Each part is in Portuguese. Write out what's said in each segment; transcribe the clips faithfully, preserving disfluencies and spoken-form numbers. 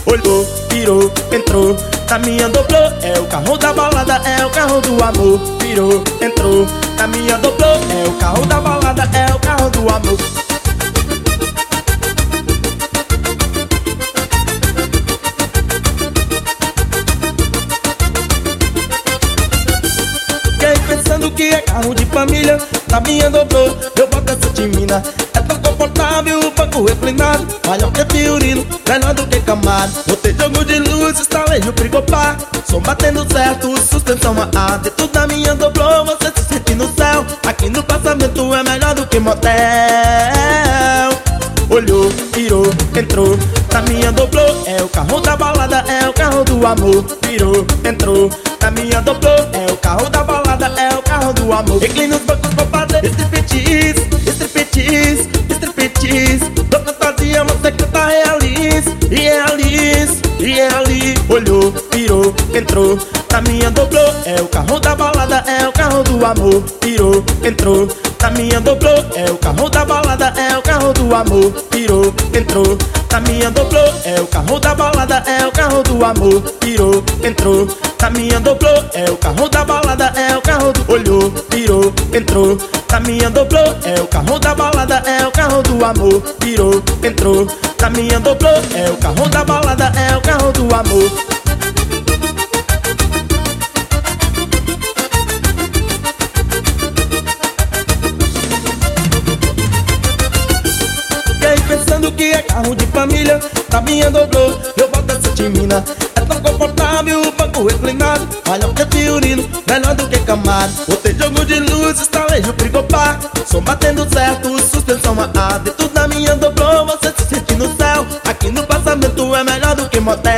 olhou, virou, entrou, caminhando, dobrou. É o carro da balada, é o carro do amor. Virou, entrou, caminhando, dobrou. É o carro da balada, é o carro do amor. Pensando que é carro de família, caminha dobrou, eu boto essa timina. É tão confortável, o banco reclinado, maior que Fiorino, melhor do que Camaro. Botei jogo de luz, instalei o frigopar, som batendo certo, suspensão a ar. Dentro da minha dobrou, você se sente no céu. Aqui no passamento é melhor do que motel. Olhou, virou, entrou, caminha, dobrou. É o carro da balada, é o carro do amor. Virou, entrou, caminha, dobrou. É o carro da balada, é o carro do amor. Reclina os bancos pra fazer striptease, striptease, striptease. Tô fantasia, você canta realize, realize, realize. Olhou, virou, entrou, caminha, dobrou. É o carro da balada, é o carro do amor. Virou, entrou, caminha, dobrou. É o carro da balada, é o carro do amor. Virou, entrou, caminha, dobrou. É o carro da balada, é o carro do amor. Virou, entrou, caminha, dobrou. É o carro da balada, é o carro do... Olhou, virou, entrou, caminha, dobrou. É o carro da balada, é o carro do amor. Virou, entrou, caminha, dobrou. É o carro da balada, é o carro do amor. Pensando que é carro de família, caminha, dobrou, eu boto essa timina. É tão confortável, o banco reclinado, maior que Fiorino, melhor do que Camaro. Botei jogo de luz, instalei o frigopar, som batendo certo, suspensão a ar. Dentro da minha dobrou, você se sente no céu. Aqui no passamento é melhor do que motel.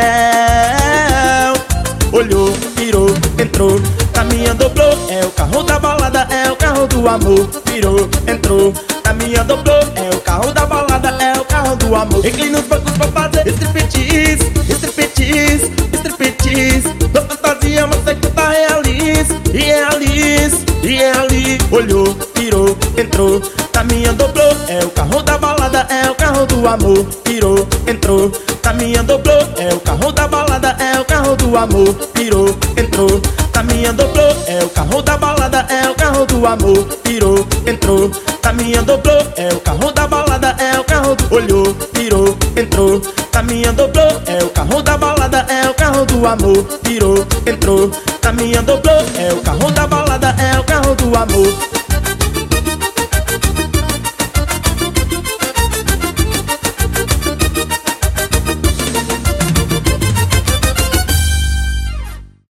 Olhou, virou, entrou, caminha, dobrou. É o carro da balada, é o carro do amor. Virou, entrou, caminha, dobrou. É o carro da balada, é o carro do amor. Reclina os bancos pra fazer striptease, striptease, striptease. Tô fantasia, mas você canta realize, realize, realize. Olhou, virou, entrou, caminha, dobrou. É o carro da balada, é o carro do amor. Virou, entrou, caminha, dobrou. É o carro da balada, é o carro do amor. Virou, entrou, caminha, dobrou. É o carro da balada, é o carro do amor. Virou, entrou, caminha, dobrou. É o carro da balada, é o carro do... Olhou, virou, entrou, caminha, dobrou. É o carro da balada, é o carro do amor. Virou, entrou, caminha, dobrou. É o carro da balada, é o carro do amor.